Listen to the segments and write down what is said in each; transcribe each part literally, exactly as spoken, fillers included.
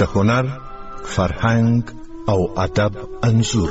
د هنر، فرهنګ او ادب انځور.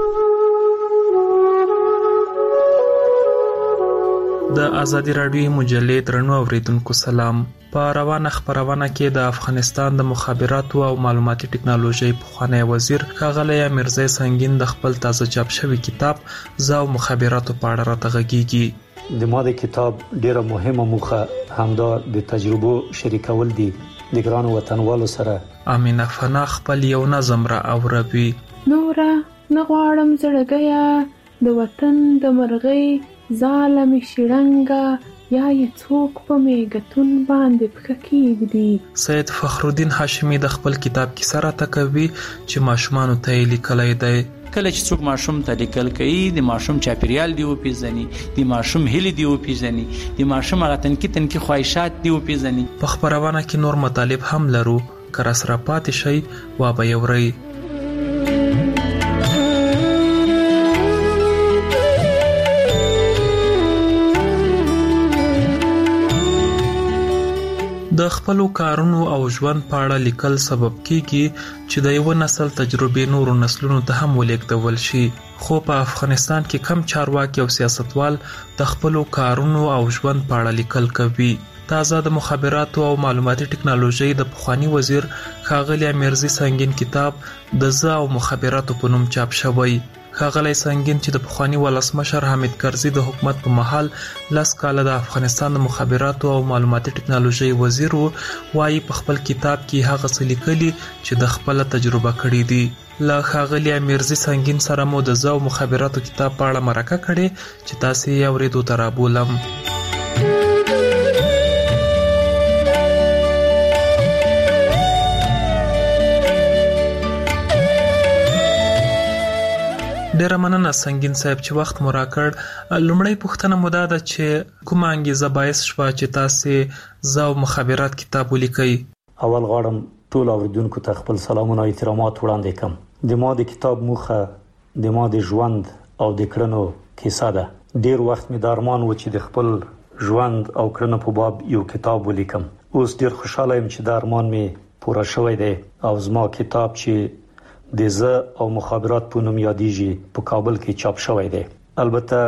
د ازادي راډیو مجلې درنو اوریدونکو سلام. په روانه خبرونه کې د افغانستان د مخابراتو او معلوماتي ټکنالوژي پخوانی وزیر ښاغلی میرزا سنگین د خپل تازه چاپ شوی کتاب زاو مخابراتو په اړه راته غږیږي. د ما د کتاب ډیره مهمه موخه همدا د تجربو شریکول دي د ګرانو وطنوالو سره. امینه فنا خپل یو نظم را اوروي. نورا نغواړم زړګیا د وطن د مرغۍ ظالم شړنګا یا یې څوک په میګتون باندې پښه کېږدي. سید فخرالدین هاشمی د خپل کتاب کې سره تکوي چې ماشومانو ته یې لیکلی دی. کله چې څوک ماشوم ته لیکل کوي د ماشوم چاپیریال دی وپیژني، د ماشوم هیلې دی وپیژني، د ماشوم هغه تنکي تنکي خواهشات دی وپیژني. په خبرونه کې نور مطالب هم لرو که راسره پاتې شئ و به یورئ. د خپلو کارونو او ژوند په اړه لیکل سبب کیږي چې د یو نسل تجربې نورو نسلونو ته هم ولېږدول شي. خو په افغانستان کې کم چارواکي او سیاستوال د خپلو کارونو او ژوند په اړه لیکل کوي. تازه د مخابراتو او معلوماتي ټکنالوژي د پخوانی وزیر ښاغلی میرزا سنگین کتاب د زاو مخابراتو په نوم چاپ شوی. ښاغلی سنگین چې د پخوانی ولسمشر حامد کرزي د حکومت په مهال لس کاله د افغانستان د مخابراتو او معلوماتي ټکنالوژي وزیر و، وايي په خپل کتاب کې هغه څه لیکلي چې د خپل تجربه کړی دي. له ښاغلی میرزا سنگین سره مو د زاو مخابراتو کتاب په اړه مرکه کړې چې تاسو یې اوریدو ته رابولم. ډیره مننه سنگین صاحب چې وخت مو راکړ. لومړی پوښتنه مو دا ده چې کومه انګیزه باعث شوه چې تاسو زاو مخابرات کتاب ولیکئ؟ اول غواړم ټول اوریدونکو ته خپل سلامونه او احترامات وړاندې کړم. د ما د کتاب موخه د ما د ژوند او د کړنو کیسه ده. ډیر وخت مې د ارمان و چې د خپل ژوند او کړنو په باب یو کتاب ولیکم. اوس ډیر خوشاله یم چې د ارمان مې پوره شوی دی او زما کتاب چې د زه او مخابرات په نوم یادېږي په کابل کې چاپ شوی دی. البته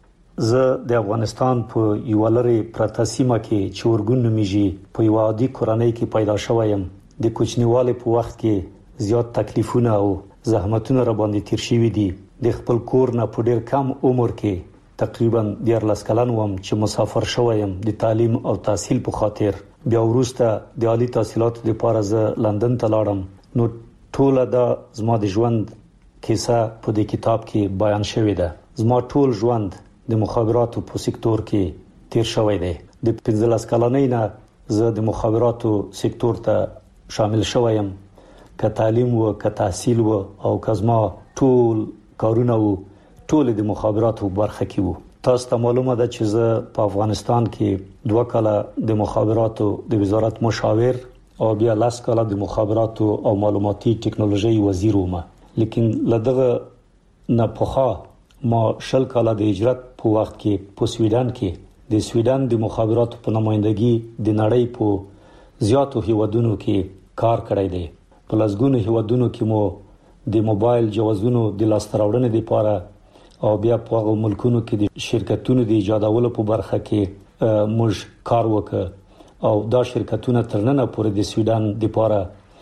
زه د افغانستان په یو لري پرته سیمه کې چې ورګون نومیږي په یو عادي کورنۍ کې پیدا شوی یم. د کوچنیوالي په وخت کې زیات تکلیفونه او زحمتونه را باندې تیر شوي دي. د خپل کور نه په ډیر کم عمر کې تقریبا دیارلس کلن وم چې مسافر شوی یم د تعلیم او تحصیل په خاطر. بیا وروسته د عالی تحصیلاتو لپاره زه لندن ته لاړم. نو ټول دا زما د ژوند کیسه په دې کتاب کې بیان شوی ده. زما ټول ژوند د مخابراتو په سکتور کې تیر شوی دی. د پنځلس کلنۍ نه زه د مخابراتو سکتور ته شامل شوم. که تعلیم و که تحصیل و او که زما ټول کارونه و ټول د مخابراتو برخه کې وو. تاسو ته معلومه ده چې زه په افغانستان کې دوه کاله د مخابراتو د وزارت مشاور او بیا لاس کاله د مخابراتو او معلوماتي ټکنالوژي وزیر وم. لیکن لدغه نه پوها ما شل کاله د هجرت په وخت کې په سویډن کې د سویډن د مخابراتو په نمائندګي د نړۍ په زیاتو هیوادونو کې کار کړی دی. په لږونو هیوادونو کې مو د موبایل جوازونو د لاستراوړنې لپاره او بیا په هغو ملکونو کې د شرکتونو د ایجادولو په برخه کې موږ کار وکړ او دا شرکتونه ترننه پورې د سویډن لپاره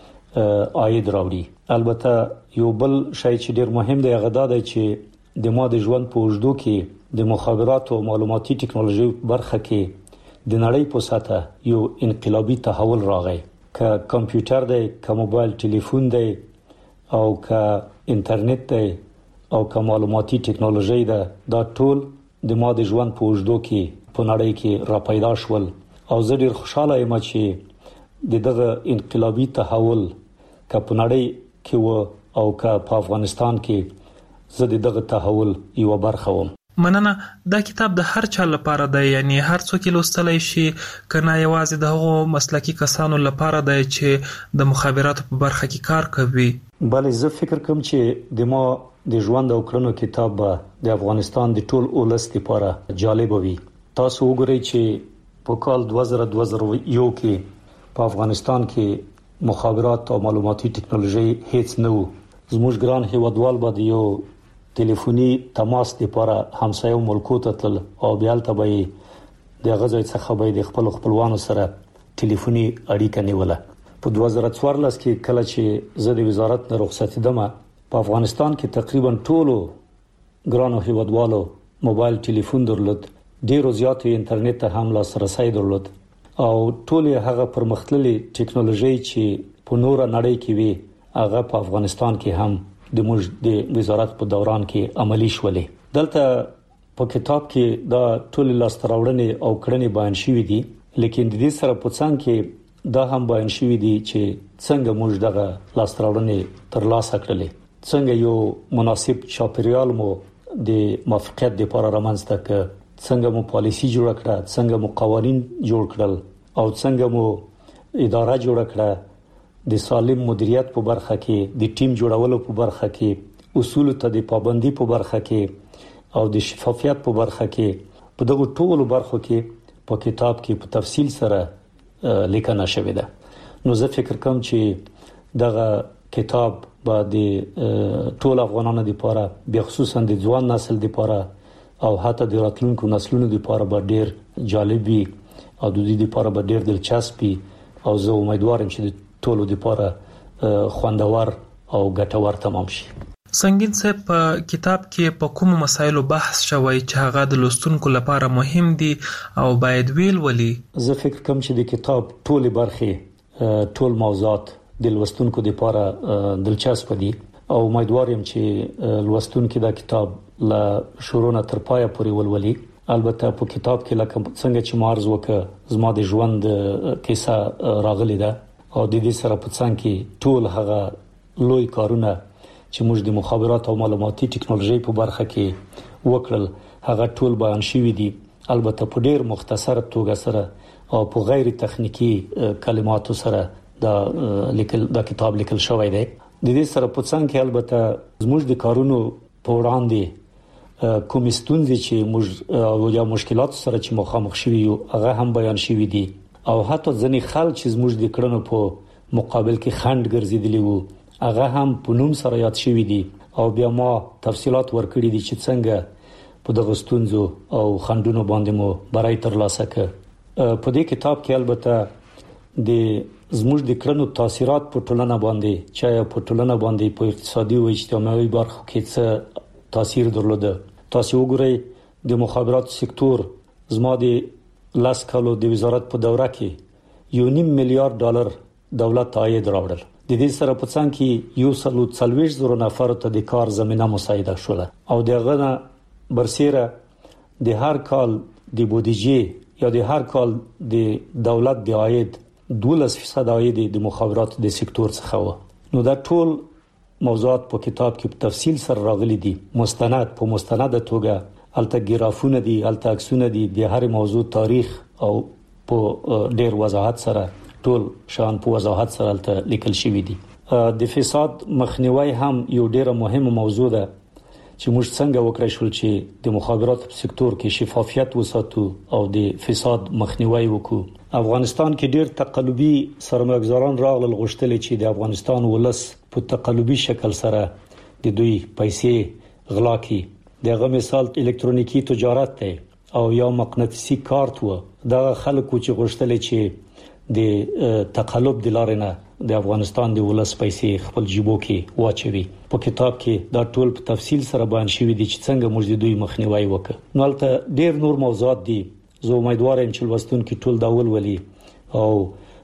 عاید راوړي. البته یو بل شی چې ډیر مهم دی هغه دا دی چې د ما د ژوند په اوږدو کې د مخابراتو او معلوماتي ټکنالوژي برخه کې د نړۍ په سطح یو انقلابي تحول راغی. که کمپیوټر دی، که موبایل ټلیفون دی او که انټرنیټ دی او که معلوماتي ټکنالوژي ده، دا ټول د ما د ژوند په اوږدو کې په نړۍ کې را پیدا شول. او زه ډیر خوشاله یم چې دغه انقلابي تحول که په نړۍ کې و او که په افغانستان کې زه دغه تحول یو برخه وم. مننه. دا کتاب د هر چا لپاره دی، یعنی هر څوک لوستلی شي کنه یوازې د هغو مسلکی کسانو لپاره دی چې د مخابراتو په برخه کې کار کوي؟ بله، زه فکر کوم چې د ما د ژوند او کړنو کتاب به د افغانستان د ټول اولس لپاره جالب وي. تاسو وګورئ چې په کال دوه زره دوه کې په افغانستان کې مخابرات او معلوماتي ټکنالوژي هیڅ نه وو. زموږ ګران هیوادوال به یو ټلیفوني تماس لپاره همسایه ملکو ته تل او بیا ته به د غزوی څخه به د خپل خپلوانو سره ټلیفوني اړیکه نیوله. په دوه زره څوارلس کې کله چې زه د وزارت نه رخصت دم په افغانستان کې تقریبا ټولو ګرانو هیوادوالو موبایل ټلیفون درلود، ډیرو زیاتې انټرنیټ ته هم لاسرسي درلود او ټولې هغه پرمختللي ټکنالوژي چې په نور نړۍ کې وي هغه په افغانستان کې هم د موږ د وزارت په دوران کې عملی شولې. دلته په کتاب کې دا ټول لاستراوړنې او کړنې بیان شوې دي، لیکن د دې سره په څنګه کې دا هم بیان شوې دي چې څنګه موږ دغه لاستراوړنې ترلاسه کړلې، څنګه یو مناسب چاپیریال مو د موافقت لپاره رامنځته کړ، څنګه مو پالیسی جوړ کړه، څنګه مو قوانين جوړ کړل او څنګه مو اداره جوړ کړه، د سالم مدیریت په برخه کې، د ټیم جوړولو په برخه کې، اصول ته د پابندۍ په برخه کې او د شفافیت په برخه کې، په دغه ټولو برخو کې په کتاب کې په تفصیل سره لیکنه شوې ده. نو زه فکر کوم چې دغه کتاب به د ټول افغانانو لپاره به خصوصا د ځوان نسل لپاره او حتی د راتلونکو نسلونو لپاره به ډیر جالب وي او د دې لپاره به ډیر دلچسپ وي او زه امیدوارم چې ټولو لپاره خوندور او ګټور تمام شي. سنگین صاحب په کتاب کې په کوم مسایلو بحث شوی چې هغه د لوستونکو لپاره مهم دي او باید ویل ولي؟ زه فکر کوم چې د کتاب ټولې برخې ټول موضوعات د لوستونکو لپاره دلچسپ دي او امیدوار یم چې لوستونکو دا کتاب لا شروع نه تر پایه پورې ولولي. البته په کتاب کې لکه څنګه چې مارز وکړه زما د ژوند کیسه راغلی ده او د دې سره په څنګه کې ټول هغه لوی کارونه چې موږ د مخابرات او معلوماتي ټکنالوژي په برخه کې وکړل هغه ټول بیان شوی دي، البته په ډیر مختصر توګه سره او په غیر تخنیکی کلماتو سره دا لیکل دا کتاب لیکل شوی دی. د دې سره په څنګه کې البته زموږ د کارونو په وړاندې کوم ستونزې چې موږ او یا مشکلات سره چې مخامخ شوي یو هغه هم بیان شوی دي او حتی ځنې خلک چې زموږ د کړنو په مقابل کې خند ګرځیدلی وو هغه هم په نوم سره یاد شوی دي او بیا ما تفصيلات ورکړي دي چې څنګه په دغه ستونزو او خندونو باندې مو برای ترلاسه کړ. په دې کتاب کې البته د زموږ د کړنو تاثیرات په ټولنه باندې چې په ټولنه باندې په اقتصادي او اجتماعي برخو کې څه تاثیر درلوده. تاسو وګورئ د مخابرات سکتور زما د لاس کالو د وزارت په دوره کې یو نیم میلیارډ ډالر دولت عاید راوړل. د دې سره په څنګه کې یو سلو څلويش زره نفر ته د کار زمينه مساعده شوه او دغه نه برسیره د هر کال د بودیجې یا د هر کال د دولت د عاید دولس فیصد عاید د مخابرات د سکتور څخه و. نو دا ټول موضوعات په کتاب کې په تفصیل سره راغلي دي، مستند په مستند توګه الته ګرافونه دي، الته عکسونه دي، د هر موضوع تاریخ او په ډیر وضاحت سره ټول شان په وضاحت سره الته لیکل شوی دي. د فساد مخنیوي هم یو ډیره مهمه موضوع ده چې موږ څنګه وکړای شو چې د مخابرات په سکتور کې شفافیت وساتو او د فساد مخنیوي وکړو. افغانستان کې ډیر تقلبي سرمایه‌ګزاران راغلل غوښتل چې د افغانستان ولس په تقلبي شکل سره د دوی پیسې غلا کړي. دغه مثال الکترونیکی تجارت دی او یا مقناطیسي کارت و. دا خلکو چې غوښتل چې د تقلب د لارې نه د افغانستان د ولس پیسې خپل جیبو کې واچوي. په کتاب کې دا ټول په تفصیل سره بیان شوی دي چې څنګه موږ د دوی مخنیوي وکړو. نو البته ډیر نور موضوعات دي. زه امیدوار یم چې لوستونکي ټول دا ولولي او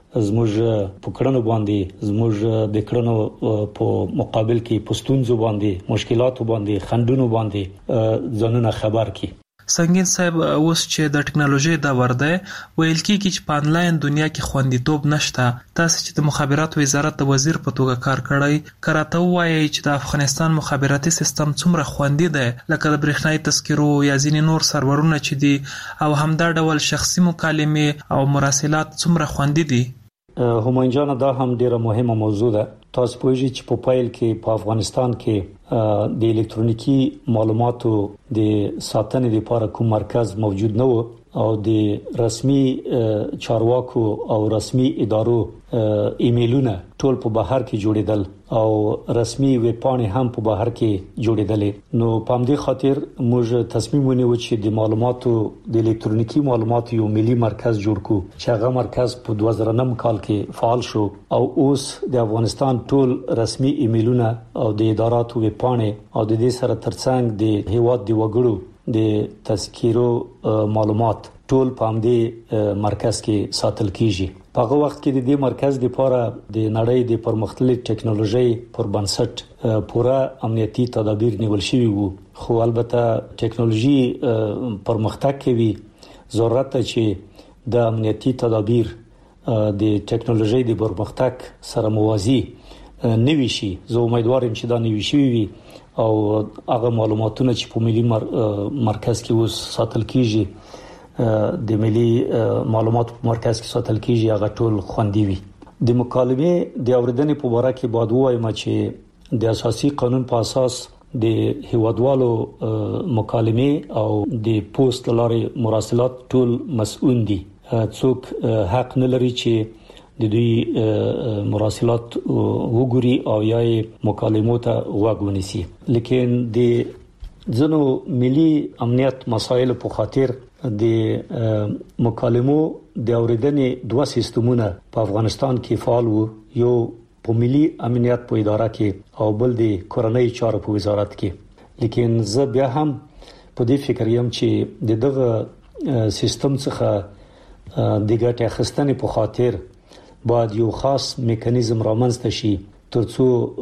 زموږ په کړنو باندې زموږ د کړنو په مقابل کې پښتونځو باندې مشکلاتو باندې خندونو باندې ځانونه خبر کړي. سنگین صاحب اوس چې د ټکنالوژي دا ورده ویل کیږي چې په انلاین دنیا کې خوندیتوب نشته. تاسو چې د مخابرات وزارت د وزیر په توګه کار کړی کراته وایي چې د افغانستان مخابراتي سیستم څومره خوندي دی لکه د برېښنايي تذکرو یا ځینې نور سرورونه چې دي او همدا ډول شخصي مکالمې او مراسلات څومره خوندي دي. همایون جان دا هم ډیره مهمه موضوع ده. تاسو پوهیږئ چې په پایل کې په افغانستان کې د الکترونیکی معلوماتو د ساتنې لپاره کوم مرکز موجود نه و او د رسمي چارواکو او رسمي ادارو ایمیلونه ټول په بهر کې جوړیدل او رسمي ویب پاڼې هم په بهر کې جوړیدلې. نو په همدې خاطر موږ تصمیم ونیو چې د معلوماتو د الکترونیکی معلوماتو یو ملي مرکز جوړ کړو چې هغه مرکز په دوه زره نهم کال کې فعال شو او اوس د افغانستان ټول رسمي ایمیلونه او د اداراتو ویب پاڼې او د دې سره ترڅنګ د هیواد د وګړو د تذکیرو معلومات ټول په همدې مرکز کې ساتل کیږي. په هغه وخت کې د دې مرکز لپاره د نړۍ د پرمختللي ټکنالوژي پر بنسټ پوره امنیتي تدابیر نیول شوي وو، خو البته ټکنالوژي پرمختګ کوي، ضرورت ده چې د امنیتي تدابیر د ټکنالوژي د پرمختګ سره موازي نوي شي. زه امیدوارم چې دا نوي شي وي او هغه معلوماتونه چې په ملي مرکز کې اوس ساتل کیږي د ملي معلوماتو په مرکز کې ساتل کیږي هغه ټول خوندي وي. د مکالمې د اوریدنې په اړه کې باید وایم چې د اساسي قانون په اساس د هیوادوالو مکالمې او د پوسټ لارې مراسلات ټول مسؤل دي. څوک حق نه لري چې د دوی مراسلات وګوري او یا مکالمو ته غوږ ونیسي. لیکن د ځنو ملي امنیت مسایل په خاطر د مکالمو د اوریدنې دوه سیستمونه په افغانستان کې فعال وو، یو په ملي امنیت په اداره کې او بل د کورنۍ چارو په وزارت کې. لیکن زه بیا هم په دې فکر یم چې د دغه سیستم څخه د ګټې اخیستنې په خاطر باید یو خاص میکانیزم رامنځته شي ترڅو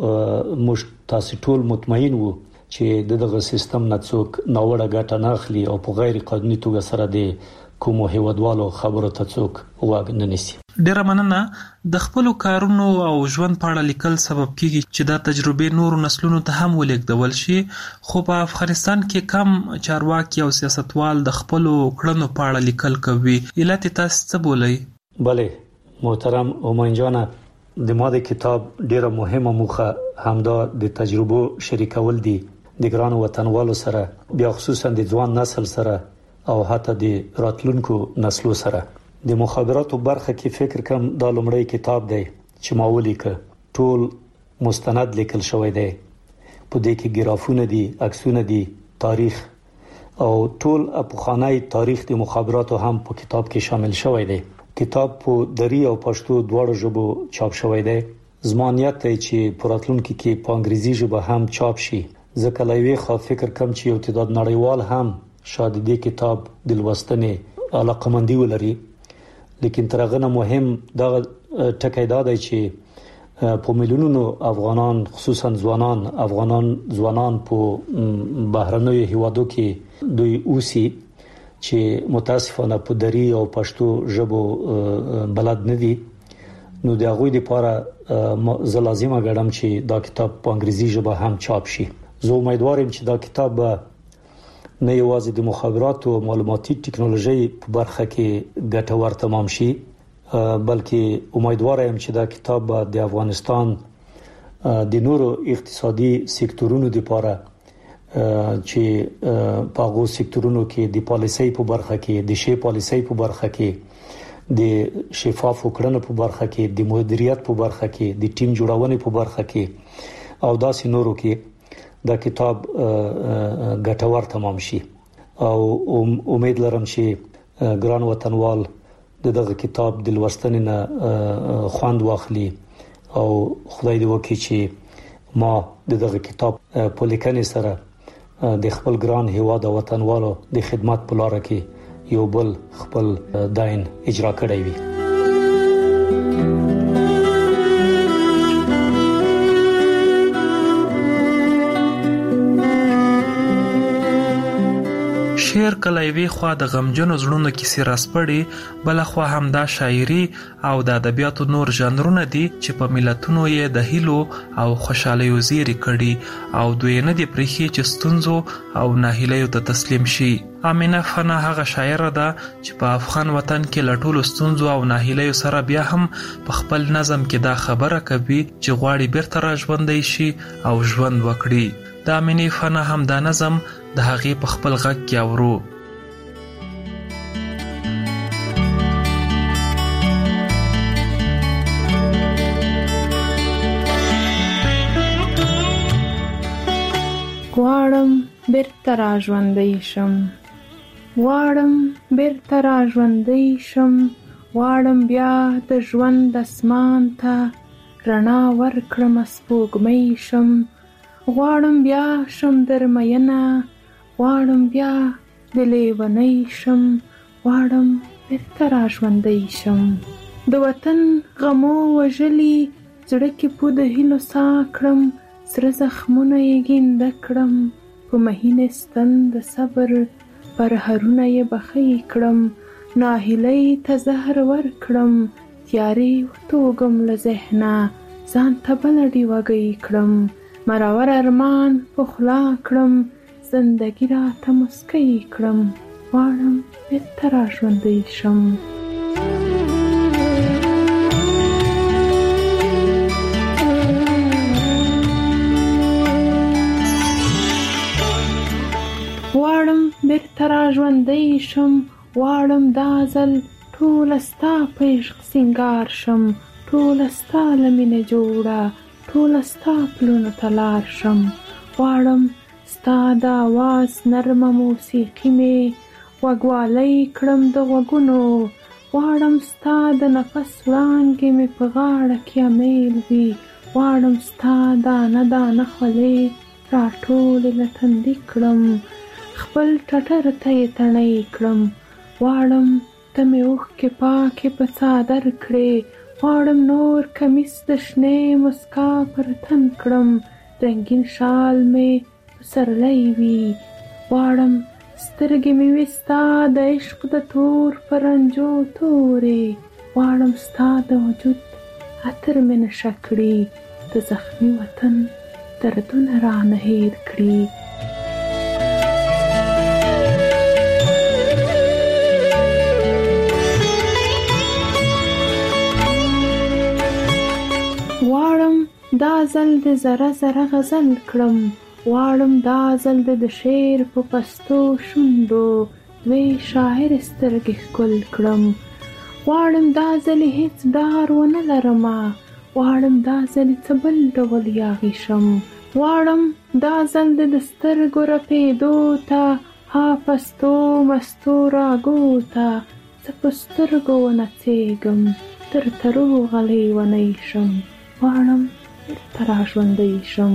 موږ تاسو ټول مطمئن وو چې دغه سیستم نه څوک ناوړه ګټه نه اخلي او په غیر قانوني توګه سره د کومو هیوادوالو خبرو ته څوک واګ نه نیسي. ډیره مننه. د خپل کارونو او ژوند په اړه لیکل سبب کیږي چې دا تجربې نورو نسلونو ته هم ولیږدول شي، خو په افغانستان کې کم چارواکي او سیاستوال د خپل کړنو په اړه لیکل کوي. علت تاسو څه بولئ؟ بله محترم اومن جان، د ما د کتاب ډیره مهمه موخه همدا د تجربو شریکول دي د ګران وطنوالو سره، بیا خصوصا د ځوان نسل سره او حتی د راتلونکو نسلو سره. د مخابراتو برخه کې فکر کوم دا لومړی کتاب دی چې ما ولیکه، ټول مستند لیکل شوی دی، په دې کې ګرافونه دي، عکسونه دي، تاریخ او ټول اپخانای تاریخ د مخابراتو هم په کتاب کې شامل شوی دی. کتاب په دری او پښتو دواړو ژبو چاپ شوی دی. زما نیت دی چې په راتلونکي کې په انګریزي ژبه هم چاپ شي. ځکه لایوي خو فکر کوم چې یو تعداد نړیوال هم شاید دې کتاب د لوستنې علاقمندي ولري. لیکن تر هغه نه مهم دا ټکی دا دی چې په میلیونونو افغانان، خصوصا ځوانان افغانان ځوانان په بهرنیو هیوادو کې دوی اوسي چې متاسفانه په دری او پښتو ژبو بلد نه دي. نو د هغوی لپاره زه لازمه ګڼم چې دا کتاب په انګریزي ژبه هم چاپ شي. زه امیدوارم چې دا کتاب نه یوازې د مخابراتو او معلوماتي ټکنالوژي په برخه کې ګټور تمام شي، بلکې امیدوارم چې دا کتاب د افغانستان د نورو اقتصادي سکتورونو لپاره چې په هغو سکتورونو کې د پالیسۍ په برخه کې، د شی پالیسۍ په برخه کې، د شفاف کړنو په برخه کې، د مدیریت په برخه کې، د ټیم جوړونې په برخه کې او داسې نورو کې دا کتاب ګټور تمام شي. او امید لرم چې ګران وطنوال دغه کتاب د لوستنې نه خوند واخلي او خدای دې وکړي چې ما دغه کتاب په لیکنې سره د خپل ګران هیواد او وطنوالو د خدمت په لار کې یو بل خپل داین اجرا کړی وي. شعر کله وی خو د غمجنو زړونو کیسې راسپړي، بل خو هم دا شاعري او د ادبیاتو نور ژانرونه دي چې په ملتونو یې د هیلو او خوشحالیو زیری کړي او دوی نه دي پرېخي چې ستونزو او ناهیلیو ته تسلیم شي. امینه فنا هغه شاعره ده چې په افغان وطن کې لټول ستونزو او ناهیلیو سره بیا هم په خپل نظم کې دا خبره کوي چې غواړي بیرته را ژوندی شي او ژوند وکړي. د امینه فنا هم دا نظم د هغې په خپل غږ کې اورو. بیرته را ژوندی شم. غواړم بیرته را ژوندی شم. غواړم بیا د ژوند اسمان ته رڼا ورکړم سپوږمۍ شم. غواړم بیا شم درمینه. غواړم بیا د لیونۍ شم. غواړم بیرته را ژوندی شم. د وطن غمو وژلي زړه کې پو د هیلو سا کړم. سره زخمونه یې ګینده کړم. په مهین ستن د صبر پرهرونه یې بخۍ کړم. ناهیلۍ ته زهر ورکړم. تیارې وتوږم له ذهنه ځان ته بله ډیوګۍ کړم. مرور ارمان په خوله کړم. زندګي راته مسکی کړم. غواړم بیرته را ژوندی شم. غواړم بیرته را ژوندی شم. غواړم دا ځل ټوله ستا په عشق سینګار شم. ټوله ستا له مینې جوړه. ټوله ستا پلونو ته لار شم. غواړم ستا د آواز نرمه موسیقي مې غوږوالۍ کړم د غوږونو. غواړم ستا د نفس وړانګې مې په غاړه کې امیل وي. غواړم ستا دانه دانه خولې راټولې له تندي کړم. خپل ټټر ته یې تڼۍ کړم. غواړم ته مې اوښکې پاکې په څادر کړې. غواړم نور کمیس د شنې مسکا پر تن کړم. رنګین شال مې پسرلی وي. غواړم سترګې مې وي ستا د عشق د تور پرنجو تورې. غواړم ستا د وجود عطر مې نشه کړي. د زخمي وطن دردونه رانه هیر کړي. غواړم دا ځل د زره زره غزل کړم. غواړم دا ځل د شعر په پستو شونډو دوی شاعر سترګې ښکل کړم. غواړم دا ځل هیڅ ډار ونه لرمه. غواړم دا ځل څه بل ډول یاغي شم. غواړم دا ځل د سترګو رپېدو ته ها پستو مستو راګو ته څه په سترګو ونڅېږم تر ترو غلی ونی شم. غواړم بیرته را ژوندی شم.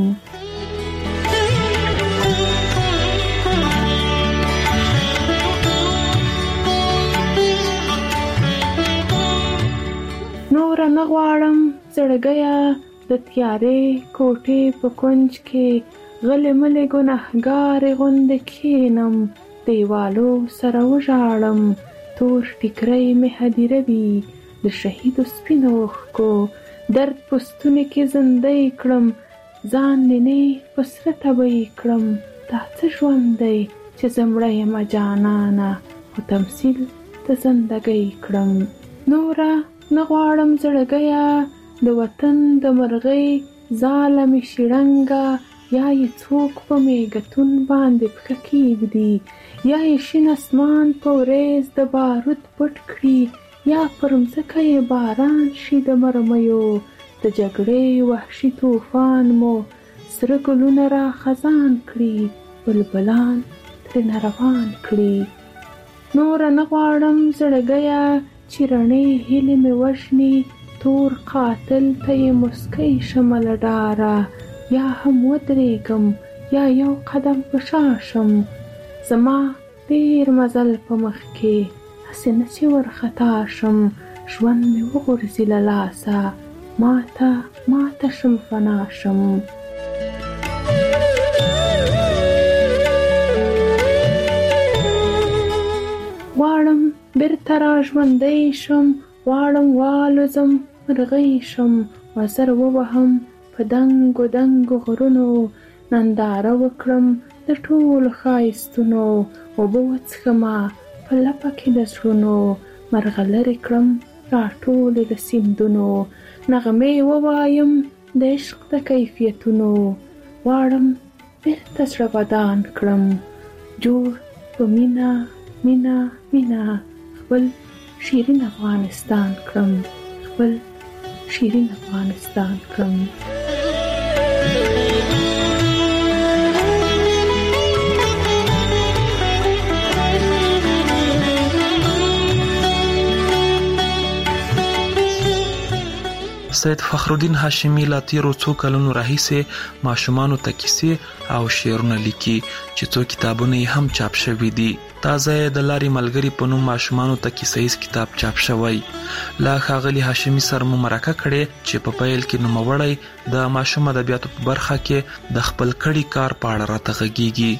نوره نه غواړم زړګیه د تیارې کوټې په کونج کې غلې ملې ګنهګارې غوندې کښېنم. دیوالو سره وژاړم. تور ټیکری مې هدیره وي د شهیدو سپینو اوښکو. درد پستونې کې زندۍ کړم. ځان نینې په سره تبۍ کړم. دا څه ژوند دی چې زه مړه یمه جانانه خو تمثیل د زندګۍ کړم. نوره نه غواړم زړګیه د وطن د مرغۍ ځاله مې شړنګه. یا یې څوک په میګتون باندې پښه کیږدي. یا یې شین اسمان په وریځ د بارود پټ کړي. یا پر مځکه یې باران شي د مرمیو. د جګړې وحشي طوفان مو سره ګلونه را خزان کړي. بلبلان ترې روان کړي. نوره نه غواړم زړګیه چې رڼې هیلې مې وژني. تور قاتل ته یې مسکی شمه له ډاره. یا هم ودرېږم یا یو قدم په شا شم. زما ډېر مزل په مخ کې هسې نه چې ورخطا شم. ژوند مې وغورځي له لاسه ماته ماته شم فنا شم. غواړم بیرته را ژوندی شم. غواړم والوزم مرغۍ شم. وزر ووهم په دنګو دنګو غرونو. ننداره وکړم د ټولو ښایستونو. اوبه وڅښمه په لپه کې د زړونو. مرغلرې کړم راټولې له سیندونو. نغمې ووایم د عشق د کیفیتونو. غواړم بیرته زړه ودان کړم. جوړ په مینه مینه مینه خپل شیرین افغانستان کړم. خپل شیرین افغانستان کړم. سید فخرالدین هاشمي لا تیرو څو کلونو راهیسې ماشومانو ته کیسې او شعرونه لیکي چې څو کتابونه یې هم چاپ شوي دي. تازه د لارې ملګري په نوم ماشومانو ته کیسه ییز کتاب چاپ شوی. له ښاغلي هاشمي سره مو مرکه کړې چې په پیل کې نوموړی د ماشوم ادبیاتو په برخه کې د خپل کړي کار په اړه راته غږیږي.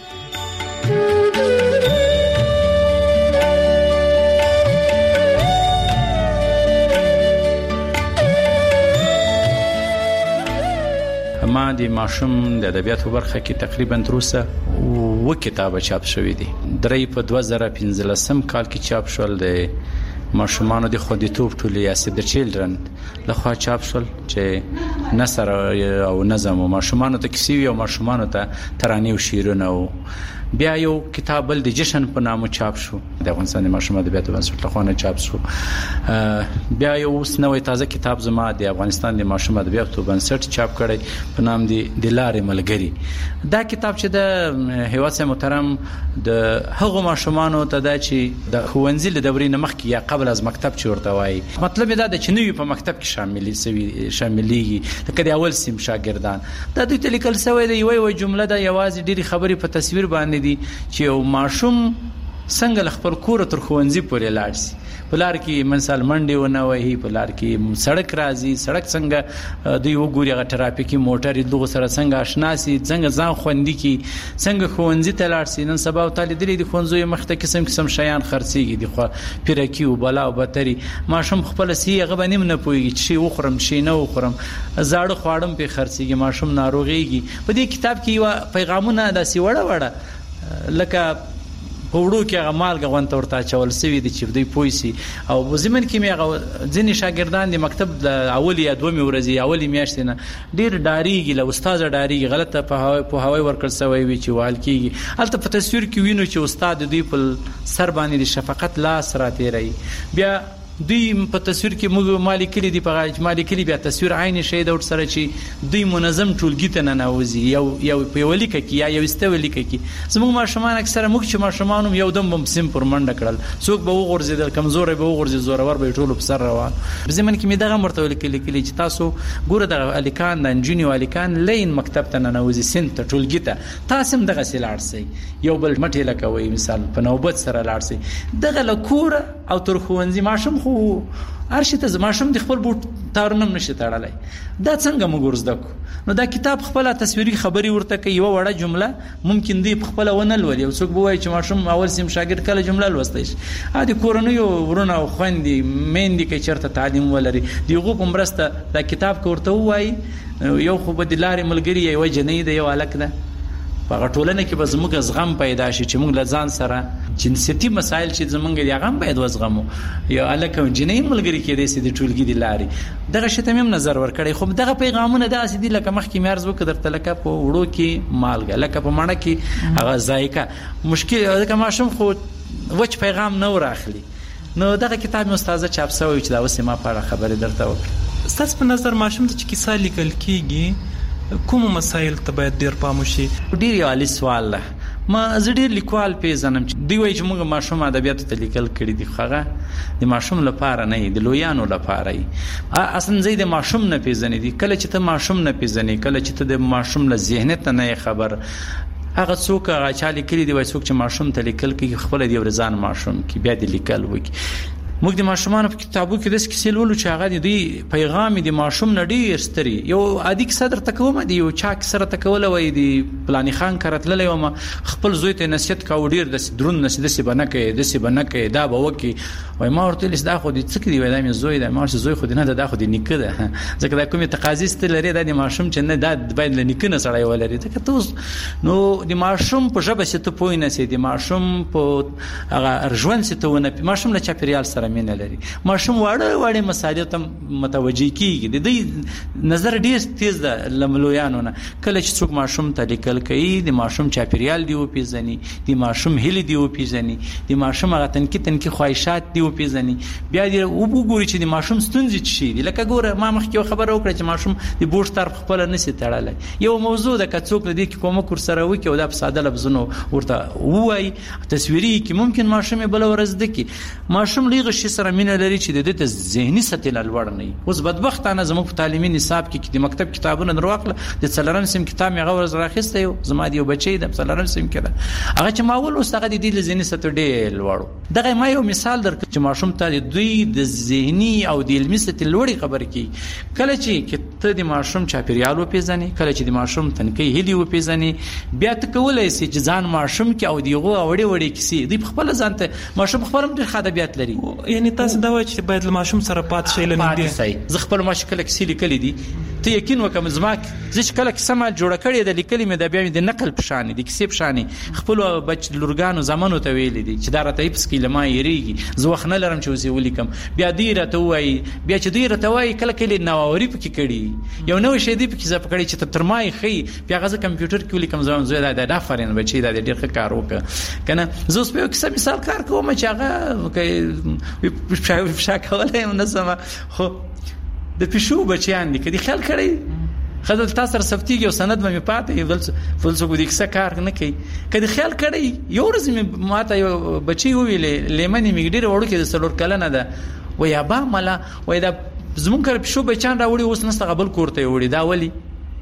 ما د ماشوم د ادبیاتو برخه کې تقریبا تر اوسه و کتابه چاپ شوې دي. درې په دوه زره پنځلسم کال کې چاپ شول د ماشومانو د خوندیتوب ټولې یا سیف د چیلډرن لخوا چاپ شول چې نثر او نظم او ماشومانو ته کیسې او ماشومانو ته ترانې او شعرونه او بیا یو کتاب بل د جشن په نامه چاپ شو د افغانستان د ماشوم ادبیاتو بنسټ لخوا نه چاپ شو. بیا یو اوس نوې تازه کتاب زما د افغانستان د ماشوم ادبیاتو بنسټ چاپ کړی په نام دی د لارې ملګري. دا کتاب چې د هیواد سره محترم د هغو ماشومانو ته دا چې د ښوونځي له دورې نه مخکې یا قبل از مکتب چې ورته وایي مطلب دا د چې نوی په مکتب کې شامل شوي شاملېږي لکه د اول سیم شاګردان دا دوی ته لیکل شوی دی. یوه یوه جمله ده یوازې ډېرې خبرې په تصویر باندې دي چې یو ماشوم څنګه خپل کور تر ښوونځي پورې لاړ شي. په لار کې مثال منډې ونه وهي، په لار کې سړک راځي، سړک څنګه دوی وګوري هغه ټرافیکي موټر دغه سره څنګه آشنا شي، څنګه ځان خوندي کی، څنګه ښوونځي ته لاړ شي. نن سبا ته لیدلې د ښوونځیو مخ ته قسم قسم شیان خرڅېږي دي، خو پیرکی او بلا او بتري ماشوم خپل سی هغه باندې نه پويږي چې وخورم شي نه وخورم، زاړه خواړم په خرڅېږي، ماشوم ناروغيږي. په دې کتاب کې یو پیغامونه داسې وړه وړه لکه په وړو کې هغه مالګه غونته ورته اچول سوي دي چې دوی پوه شي. او په ضمن کې مې هغه ځینې شاګردان د مکتب د اولې یا دومې ورځې اولې میاشتې نه ډېر ډارېږي، له استاده ډارېږي، غلطه پوهاوی ورکړل سوی وي چې وال کېږي. هلته په تصویر کې وینو چې استاد دوی په سر باندې د شفقت لاس راتېروي. بیا دوی په تصویر کې موږ مالی کلی دی په مالی کلی بیا تصویر عین شی د ور سره چې دوی منظم ټولګي ته نه نوځي، یو یو په ولیک کې یا یو استولیک کې. زموږ ماشومان اکثره موږ چې ماشومان یو دم بم سیم پر منډه کړل، څوک به وغورځیدل، کمزوري به وغورځي، زورور به ټول په سر روان. په زمن کې مې دغه مرته ولیکل کلی چې تاسو ګوره د الیکان د انجینیو الیکان لین مکتب ته نه نوځي، سین ته ټولګي ته تاسو هم دغه سیلار سي، یو بل مټه لکوي مثال په نوبت سره لاړ سي. دغه لکور او تر خوندې ماشوم خو ارشته زماشم د خپل بوت تارنم نشي تړلای. دا څنګه موږ ورزده کو؟ نو دا کتاب خپل تصویري خبري ورته کوي، یو وړه جمله ممکن دی خپل ونه لولي، او څوک بوای چې ماشوم اول سیم شاګرد کله جمله لوستای شي. ا دې کورنیو ورونه او خويندې مېندې کې چرته تعلیم ولري دیغه کومرسته دا کتاب کوړته وای. یو خو به د لارې ملګری یو جنې دی، یو الک ده په ټولنه کې به زموږ زغم پیدا شي چې موږ له ځان سره جنسيتي مسایل چې زموږ دی هغه باید وزغمو. یو الکه جنې ملګری کې دي سې د ټولګي دی لاري دغه شته مم نظر ور کړی. خو دغه پیغامونه داسې دي لکه مخکې مې عرض وکړ درته لکه په وړو کې مالګه، لکه په مڼه کې هغه ذایقه مشکل دغه ماشوم خو وچ پیغام نه ورخلی. نو دغه کتاب مې استاد چاپ شوی چې دا اوس ما په اړه خبرې درته وکړم. ستاسو په نظر ماشوم ته چې کیسه لیکل کیږي کوم مسایل ته باید ډیر پام وشي؟ ډیر یو عالی سوال ده. ما زه ډیر لیکوال پیژنم چې دی وایي چې موږ ماشوم ادبیات ته لیکل کړي دي، خو د ماشوم لپاره نه دی، د لویانو لپاره دی. اصلا زه د ماشوم نه پیژنې دي. کله چې ته ماشوم نه پیژنې، کله چې ته د ماشوم له ذهنیت نه خبر، هغه څوک هغه چا لیکلي دی وایي څوک چې ماشوم ته لیکل کوي خپل دی ورزان ماشوم کې بیا د لیکل وکړي. موږ د ماشومان په کتابو کې د کیسې لولو چې هغه دی پیغام دی ماشوم نه ډیر ستري. یو عادي کیسه درته کوم دی، یو چا کیسه درته کول وای دی پلاني خان کرتللی و ما خپل زوی ته نصیحت کاو ډیر د درون نصیحت دسی بنه کې دسی بنه کې دا به وکی وای ما ورته لس دا خو دې څه دی وای دا مې زوی دا ما زوی خو دې نه دا خو دې نیکه ده، ځکه دا کومه تقاضی ست لري د ماشوم چې نه دا باید لنیکه نه سړی ولري. ځکه ته نو د ماشوم په ژبه ست پوی نه سي، د ماشوم په هغه ارجوان ست ونه ماشوم له چاپیریال سره مين لري. ماشوم واړه واړه مسایل ته متوجي کیږي، د دې نظر ډیر تیز ده لملویانو نه. کله چې څوک ماشوم ته لیکل کوي د ماشوم چاپیریال دی او پیژني، د ماشوم هلي دی او پیژني، د ماشوم هغه تنکی تنکی خواهشات دی او پیژني. بیا دی او وګوري چې د ماشوم ستونزې چی دي. لکه ګوره ما مخکې خبر وکړه چې ماشوم د بوش طرف خپل نسی تړلای. یو موضوع د کڅوک لدی کې کوم کور سره وکي او د ساده لفظونو ورته وای تصویري کې ممکن ماشوم بل ورځ دکی ماشوم لیغه شي سره مینه لري چې د دې ذهني سطح لوړ نه وي. اوس بدبختانه زموږ په تعلیمي نصاب کې د مکتب کتابونه درواخله د څلورم سیم کتاب مې غوړ زړه اخیسته یو زما دی یو بچی د څلورم سیم کې ده هغه چې ما ول اوس هغه د دې ذهني سطح ډېر لوړ. دغه ما یو مثال درک چې ماشوم ته دوی د ذهني او د علمي سطح لوړې خبرې کوي. کله چې ته د ماشوم چاپیریال وپېژنې کله چې د ماشوم تنکۍ هیلې وپېژنې بیا ته کولی سي چې ځان ماشوم کې او دغه وړې وړې کیسې دوی خپل ځان ته ماشوم خپل هم ډېر ادبیات لري. یعنی تاسو دا وایئ چې باید له ماشوم سره پات شي لنډې زه خپل ماشوم کله کیسې لیکلې دي ته یقین وکم زما زه چې کله کیسه ما جوړه کړې ده لیکلې مې د بیا مې د نقل په شان دي کیسې په شان خپل بچ لورګانو زمانو ته ویلې دي چې دا راته هیڅ کې لما یریږي زه وخت نه لرم چې وزې ولیکم بیا دی راته وایي بیا چې دی راته وایي کله کله نووري پکې کړي یو نو شی دی پکې زه پکړی چې تر مای خي بیا غزه کمپیوټر کې ولیکم زه زه دا د افرین بچي دا ډېر ښه کار وکړ کنه زه اوس په کیسه مثال کار کوم چې هغه په شا کولای نو سم خو د پښو بچیان دي کدي خیال کړی خدای تاسو سره سفتیږي او سند مې پاتې بل فلسفه د کیسه کار نه کوي کدي خیال کړی یو ورځ مې ماته یو بچی ویلې لیمنې مې ډېر وړو کې د سلور کلنه ده و یا با ملا و دا زمون کړ پښو بچان راوړي اوس نسته قبل کوړته وړي دا ولی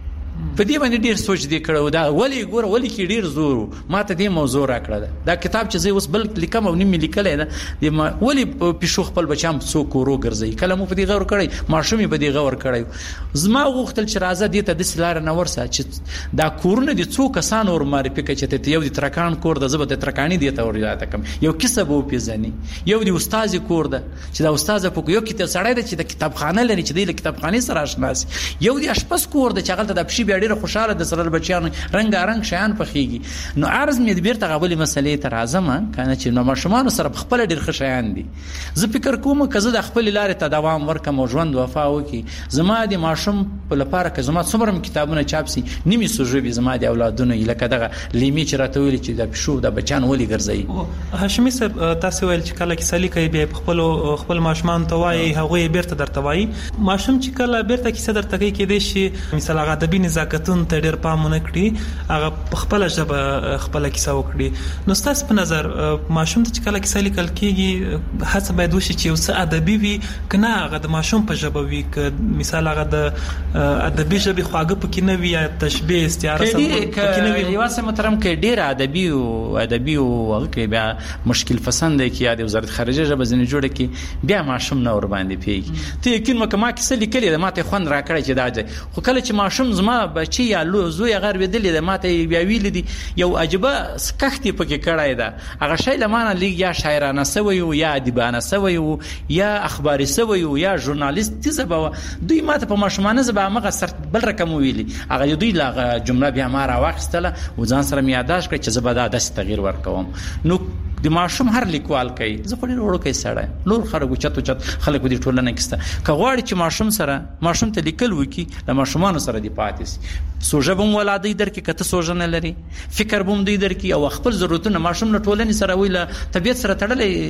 په دې باندې ډیر سوچ دی کړو دا ولی ګور ولی کې ډیر زور ما ته دې موضوع را کړل دا کتاب چې زه اوس بل لیکم او نیم لیکلې ده د ولی پښو خپل بچام څو کورو ګرځي کله مو په دې غور کړی ماشومې په دې غور کړی زما غوښتل چې راځه دې ته د سلار نه ورسه چې دا کورونه دي څو کسان اور معرفي کوي چې ته یو د ترکان کور د زبده ترکانی دی ته ورته کم یو کسب او پیژنې یو د استاد کور ده چې دا استاد په یو کتاب سړی ده چې د کتابخانه لري چې د کتابخانه سره آشنا شي یو د اشپز کور ده چې هغه د پښې بیا ډیره خوشاله د سره بچیانو رنگارنګ شیان پخېږي نو عرض مې بیرته غوړې مسلې تر اعظم کنه چې نو ماشومان سره خپل ډیر ښه شیان دي زه فکر کوم کزه د خپل لارې ته دوام ورکم او ژوند وفا وکي زما د ماشوم په لپاره که زما څومره کتابونه چاپ سي نیمه سوژوي زما د اولادونو لکه دغه لیمي چې راته ویل چې د پښو د بچان ولي ګرځي هاشمي صاحب تاسو ویل چې کله کې سالي کوي به خپل خپل ماشومان ته وایي هغه بیرته درته وایي ماشوم چې کله بیرته کې درته کوي کې دي شي مثلا هغه د بینې زکاتون ته ډېر پام نه کړي هغه خپل ژبه خپل کیسه وکړي نو تاسو په نظر ماشوم ته چې کله کیسه لیکل کیږي هڅه باید وشي چې اوس ادبي وي کنه هغه د ماشوم په ژبه وي ک مثال هغه د ادبي ژبه خواږه پکې نه وي یا تشبيه استعاره سم پکې نه وي یو څه محترم کې ډېر ادبي او ادبي او هغه کې بیا مشکل پسند دی کې د وزارت خارجه ژبه ځنې جوړه کې بیا ماشوم نه ور باندې پیږي ته یقین وکړه ما کیسه لیکلې ده ماته خوند را کړی چې دا خو کله چې ماشوم زما بچي یا زوی غر ودلې ده ماته بیا ویل دي یو عجبه سکختي پکې کړای ده هغه شی لمانه لیک یا شاعرانه سوی یا ادیبانه سوی یا اخباري سوی یا ژورنالیست زبا دوی ماته په ماشومانه زبا مغه سر بل رقم ویلي هغه دوی لا جمله بیا ما را واخستله و ځان سره مې یاداش کړ چې زبا دا داس تغییر ورکوم نو د ماشوم هر لیکوال کوي زه خو ډېر وړو کوي سړی نور خلک چتو چت خلک دې ټولنه کېسته که غواړي چې ماشوم سره ماشوم ته لیکل وکي د ماشومان سره دی پاتې سي سوژه بم ولادي درکې کته سوژه نه لري فکر بم دی درکې او خپل ضرورتونه ماشوم له ټولنې سره ویله طبيعت سره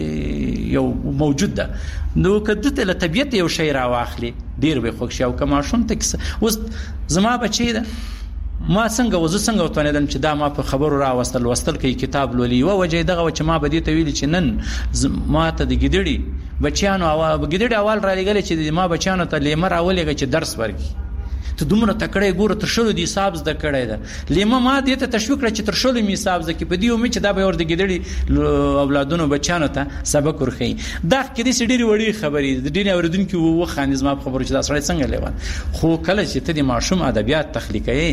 تړلې یو موجود ده نو کده ته له طبيعت یو شی را واخلي ډېر به خوښ شي او که ماشوم ته اوس زما بچی ده ما څنګه وزه څنګه وتوانیدم چې دا ما په خبرو را وستل وستل کې کتاب لولي و وجه دغه چې ما بدی ته ویل چې نن ما ته د ګډړي بچیانو او ګډړي اول را لګل چې ما بچیانو ته لیمر اولېږي چې درس ورکړي ته دومره تکړه ګوره تر شلو دی حساب زده کړی ده لیمه ما دې ته تشویق کړ چې تر شلو می حساب زده کې په دې امید چې دا به ور د ګډړي اولادونو بچیانو ته سبق ورخي دا کې دې سړي وړي خبرې د دې اوریدونکو و خانیز ما خبرو چې دا سړی څنګه لیوان خو کله چې ته د ماشوم ادبیات تخلیقي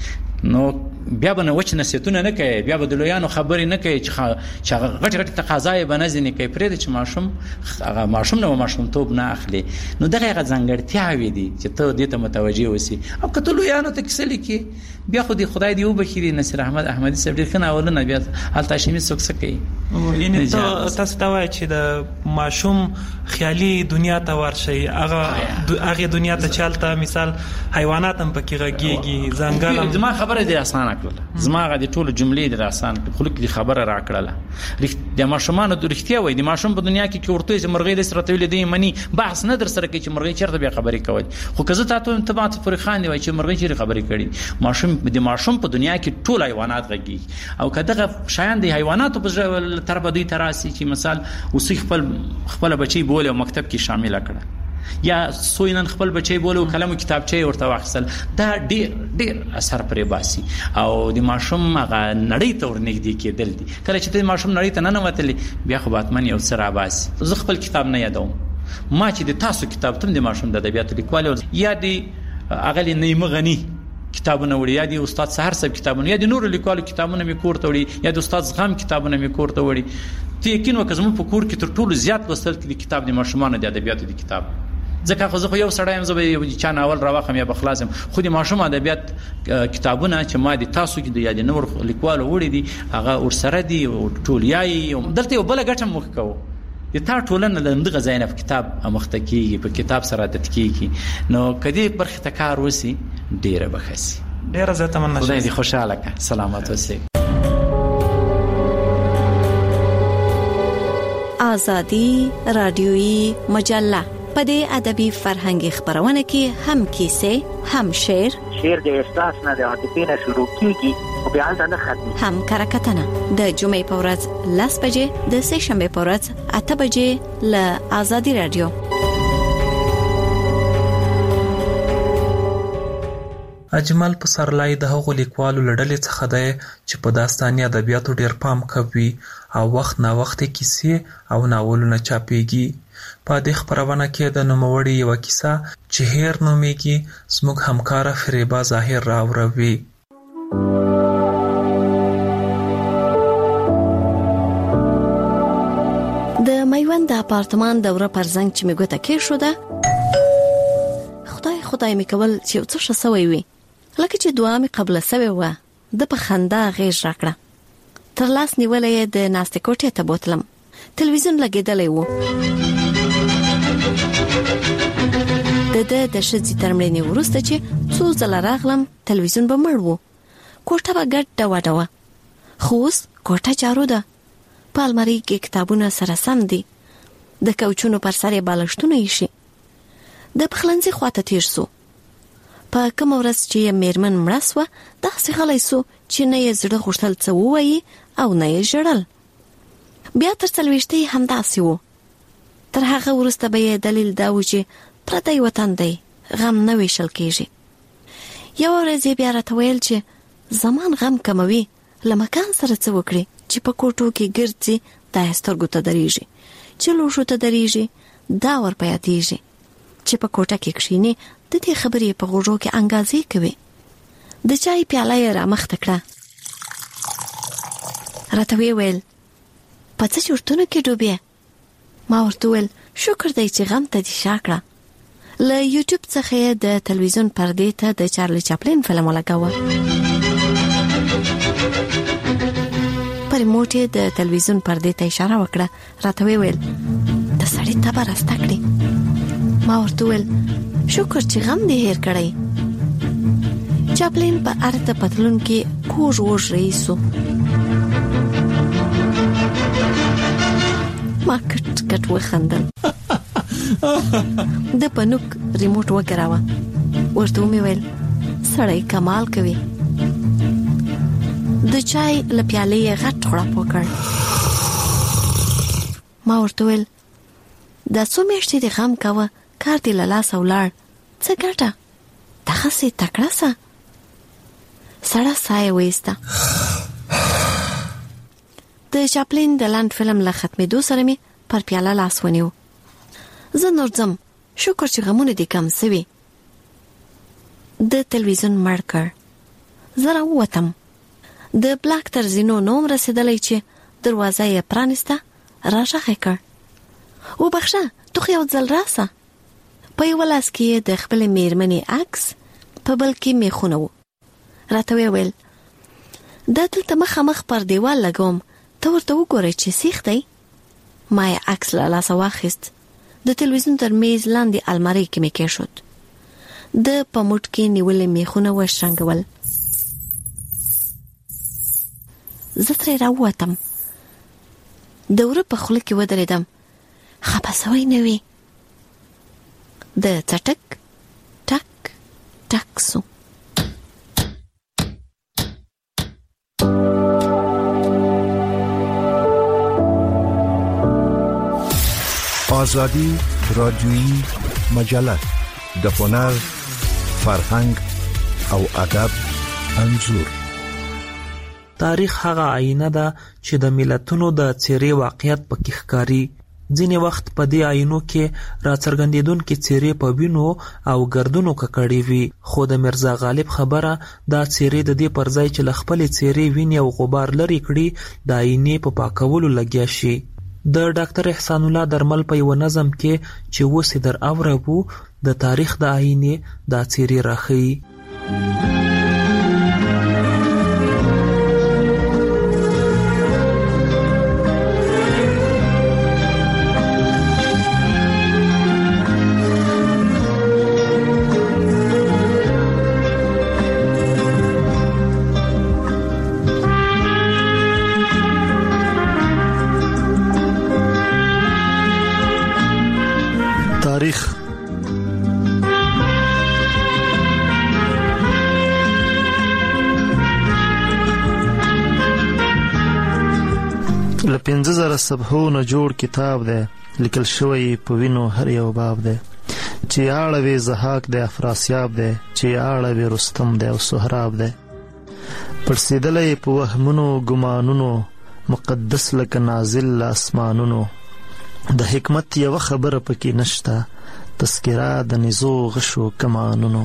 نو بیا به نه وچ نصیحتونه نه کوي بیا به د لویانو خبرې نه کوي چې غټ غټ تقاضای به نه ځنې کوي پرې چې ماشوم هغه ماشوم نه ماشوم توب نه اخلي نو دغه هغه ځانګړتیاوې دي چې ته دې ته متوجه اوسې او که ته لویانو ته کیسه لیکي بیا خو دې خدای دې وبخښي نصیر احمد احمدي صاحب ډېر ښه ناولونه بیا هلته هاشمي څوک څه کوي یعنی تاسو ته وایي چې د ماشوم خیالي دنیا ته ورشي هغه هغه دنیا ته چالتہ مثال حیوانات هم پکې غږیږي ځنګل هم ما خبره دې اسانه کړل زما غا د ټولو جملې د آسان خلک دی خبره را کړله د ماشومان د رښتیا وای د ماشوم په دنیا کې کې ورته چې مرغۍ د سره تولې دی منی بحث نه در سره کوي چې مرغۍ چیرته به خبرې کوي خو که زه تاسو ته تبعت پر خان دی وای چې مرغۍ چیرته خبرې کړي ماشوم د ماشوم په دنیا کې ټول حیوانات غږی او کداغه شایان د حیواناتو په تر بدوی تراسي چې مثال اوسې خپل خپل بچي بوله مکتب کې شامل کړه یا سوینن خپل بچي بوله کلم کتابچه ورته واخصل دا ډیر ډیر اثر پرې باسي او د ماشوم هغه نړۍ ته ورنږدې کېدل دي کله چې د ماشوم نړۍ ته نه نوتلې بیا خو باتمن یو سره باسي زه خپل کتاب نه یادوم ما چې د تاسو کتاب تم د ماشوم د ادبیاتو لیکوال یا د اغلی نیمه غنی کتابونه وړي یا د استاد سحر صاحب کتابونه یا د نور لیکوالو کتابونه می کور ته وړي یا د استاد زغم کتابونه می کور ته وړي ته یقین وکړم په کور کې تر ټولو زیات لوستل کې کتاب د ماشومان د ادبیاتو د کتاب ځکه خو زه یو سړی هم زه یو چا ناول راوخم یا بخلاصم خو د ماشوم ادبیات کتابونه چې ما د تاسو کې د یاد نور لیکوالو وړي دي هغه ورسره دي ټولیای دلته یو بل غټه مخ کوو د تا ټولنه د دغه ځای نه په کتاب امخته کیږي په کتاب سره عادت کیږي نو کدی برخه تکار وسی ډیره بخسي ډیره زه تمنا خدای دې خوشاله کړه سلامات اوسئ آزادی رادیویی مجله په دې ادبي فرهنګي خبرونه کې هم کیسه هم شعر شعر د احساس نه د عاطفې نه شروع کیږي او بیا نه ختمي هم کرکټنه د جمعې په ورځ لاس بجې د سه شنبه په ورځ اته بجې ل آزادی رادیو اجمل پسرلای د هغو لیکوالو لړلې څخه دی چې په داستاني ادبیاتو ډیر پام کوي او وخت نا وخت کیسې او ناولونه چاپېږي په دې خبرونه کې د نوموړي یو کیسه چې هیر نومېږي زموږ همکاره فریبا ظاهر راوروي د میوند د اپارتمان دوره پر زنګ چې میګوته کې شو ده خدای خدای میکول چې یو څه شوی وي لکه چې دعا می قبل سوي و د په خندا غیږ راکړه تر لاس نیولې د ناستې کوټې ته بوتلم تلویزیون لګیدلی و د د د شذې ترمنې ورسته چې څو ځله راغلم تلویزیون به مړ و کوټه به ګډه وډه خو اوس کوټه جارو ده په المارۍ کې کتابونه سره سم دي د کوچونو پر سر یې بالښتونه ایښي د پخلنځي خواته تیر سو په کوم ورځ چې میرمن مړه سوه داسې غلی سو چې نه یې زړه غوښتل څه ووایي او نه یې ژړل بیا تر څلوېښتۍ همداسې و تر هغه وروسته به یې دلیل دا و چې پردی وطن دی غم نه ویشل کېږي یوه ورځ یې بیا راته ویل چې زمان غم کموي له مکان سره څه وکړي چې په کوټو کې ګرځي دا یې سترګو ته درېږي چې لوښو ته درېږي دا ور په یادېږي چې په کوټه کې کښیني د دې خبرې په غوږو کې انګازې کوي د چای پیاله یې رامخته کړه راته ویې ویل په څه چورتونو کې ډوبې ما ورته ویل شکر دی چې غم ته دې شا کړه له یوټیوب څخه یې د تلویزیون پردې ته د چارلی چاپلین فلم ولګاوه پر موټې د تلویزیون پردې ته اشاره وکړه راته ویې ویل د سړي تبه راسته کړې ما ورته ویل شکر چې غم دې هیر کړی چاپلین په ارته پتلون کې کوژ وژ رئیسو ما کټ کټ وخندل د پنوک ریموټ وګراوه ورته مې ویل سړی کمال کوي د چای له پیالې غټ غړپ وکړ ما ورته ویل دا څو میاشتې د غم کوه کار دې له لاسه ولاړ څه ګټه دغسې تکړه سه سړه ساه یې وایسته د چاپلین د لاند فلم له ختمېدو سره مې پر پیاله لاس ونیو زه نور ځم شکر چې غمونه دې کم سوي د تلویزیون مړ کړ زه راووتم د بلاک تر زینو نوم رسېدلی چې دروازه یې پرانسته راغږ یې کړ وبخښه تو خو یو ځل راسه په یو لاس کې د خپلې میرمنې عکس په بل کې میخونه و راته ویې ویل دا دلته مخامخ پر دیوال لګوم ته ورته وګورئ چې سیخ دی ما یې عکس له لاسه واخیست د تلویزیون تر میز لاندې المارۍ کې مې کېښود د په موټ کې نیولې میخونه وشرنګول زه ترې راووتم. د وره په خوله کې ودرېدم. خپه سوی نه وي. د څټک ټک ټک سو. آزادی رادیویی مجله د هنر، فرهنګ او ادب انځور. تاریخ هغه آینه ده چې د ملتونو د څیرې واقعیت پکې ښکاري. ځینې وخت په دې آینو کې راڅرګندېدونکې څیرې په وینو او ګردونو ککړې وي، خو د میرزا غالب خبره دا څیرې د دې پر ځای چې له خپلې څیرې وینې او غبار لرې کړي د آینې په پاکولو لګیا شي. د ډاکټر احسان الله درمل په یو نظم کې چې اوس یې در اوربو د تاریخ د آینې دا څیرې راښیي. تاریخ له پنځه زره صفحو نه جوړ کتاب دی، لیکل شوی په وینو هر یو باب دی، چې اړوي زحاک دی، افراسیاب دی، چې اړوي رستم دی او سهراب دی. پړسېدلی په وهمونو ګمانونو، مقدس لکه نازل له اسمانونو. د حکمت یوه خبره پکې نشته، تذکره د نزو غشو کمانونو.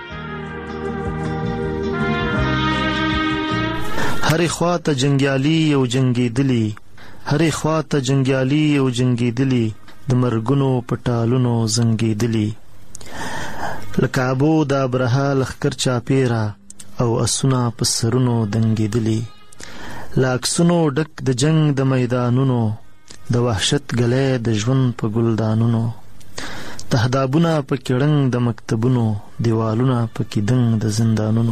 هرې خوا ته جنګیالي او جنګېدلي، هرې خوا ته جنګیالي او جنګېدلي، د مرګونو په ټالونو زنګېدلي. له کعبو د ابرهه لښکر چاپېره او اسونه په سرونو دنګېدلي. له عکسونو ډک د جنګ د میدانونو، د وحشت ګلی د ژوند په ګلدانونو. تهدابونه پکې ړنګ د مکتبونو، دیوالونه پکې دنګ د زندانونو.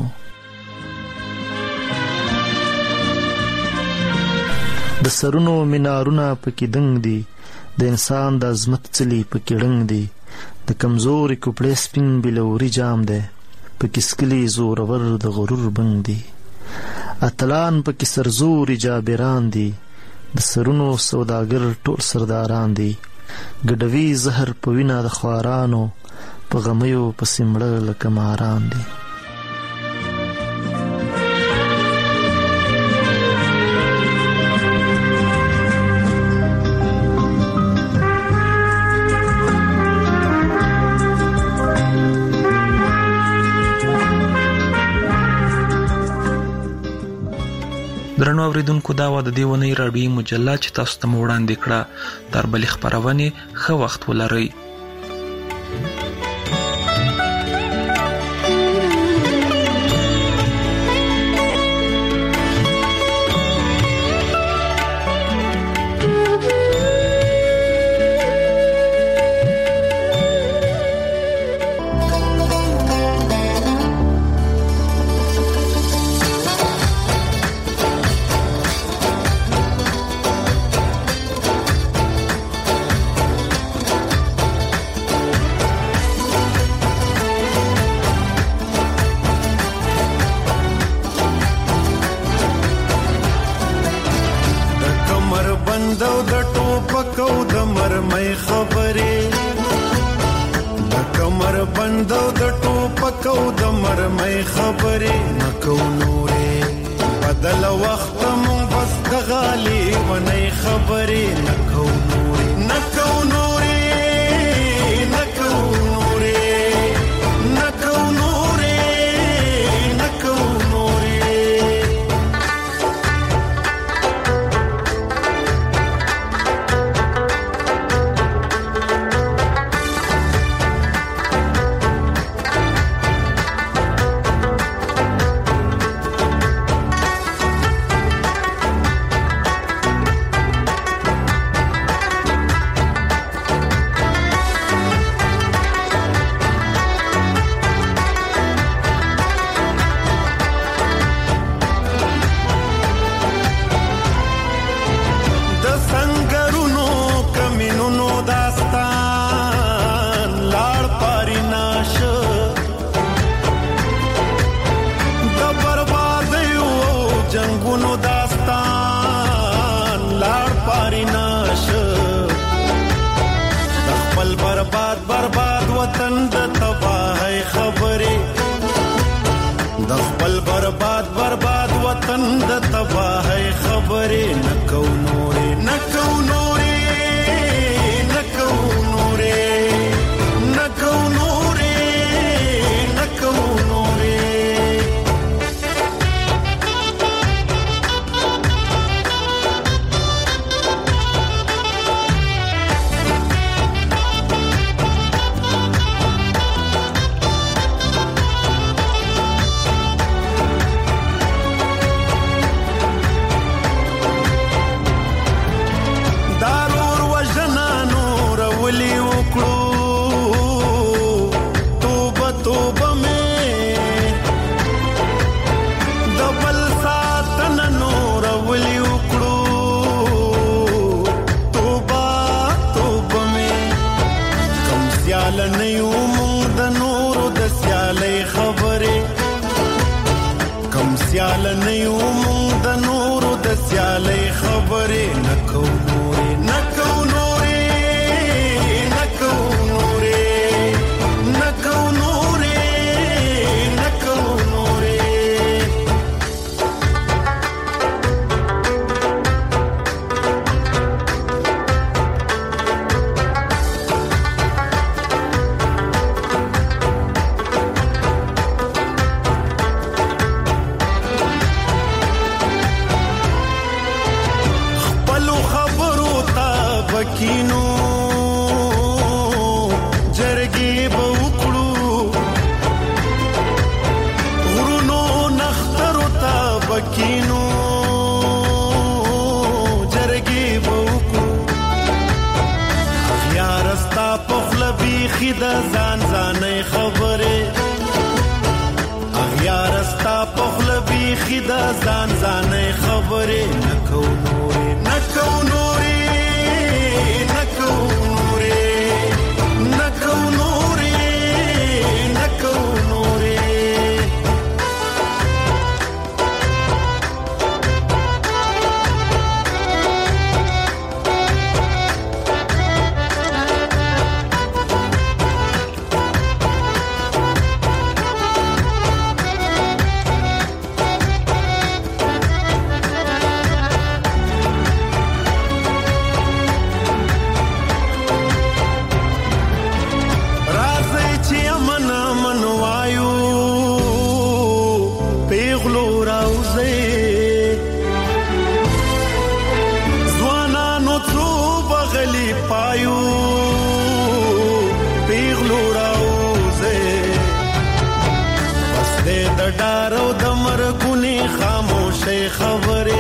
د سرونو منارونه پکې دنګ دي، د انسان د عظمت څلی پکې ړنګ دي. د کمزوري کوپړې سپین بلوري جام دی، پکې سکلي زورور د غرور بنګ دي. اتلان پکې سرزوري جابران دي، د سرونو سوداګر ټول سرداران دي. ګډوي زهر په وینه د خوارانو، په غمیو پسې مړه لکه ماران دي. درنو اوریدونکو، دا و د دې اونۍ راډیویي مجله چې تاسو ته مو وړاندې کړه. تر بلې خپرونې ښه وخت ولرئ. د تباہی خبرې د خپل برباد برباد وطن د تباہی خبرې نکو نورې نکو نورې نکو نورې نکو نورې نکو نورې سیال نیو مونږ د نورو د سیالۍ خبرې نکو نورې نکو نورې نکو نورې نکو نورې نکو نورې کینو جرګې به وکړو غرونو نخترو ته بکینو جرګې به وکړو اغیار ستا پخله بیخي د ځان ځانۍ خبرې اغیار ستا پخله بیخي د ځان ځانۍ خبرې نکو نورې نکو نورې نکو نورې نکو نورې نکو نورې ډارو د مرګونی خاموشي خبرې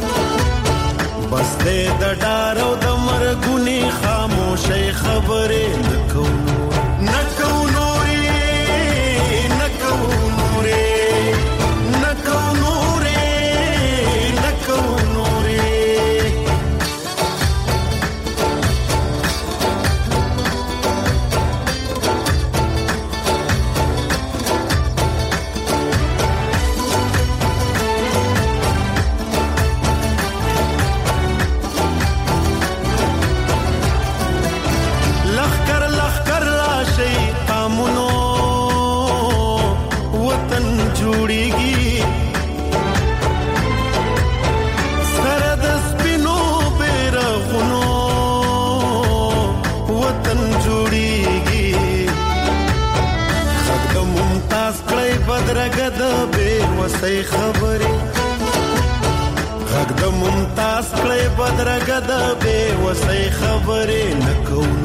بس دې د ډارو د مرګونی خاموشي خبرې نکو نکو نورې نکو نورې نکو نورې نکو نورې بدرګد به وسې خبرې غږ د ممتاز کړې بدرګد به وسې خبرې نکو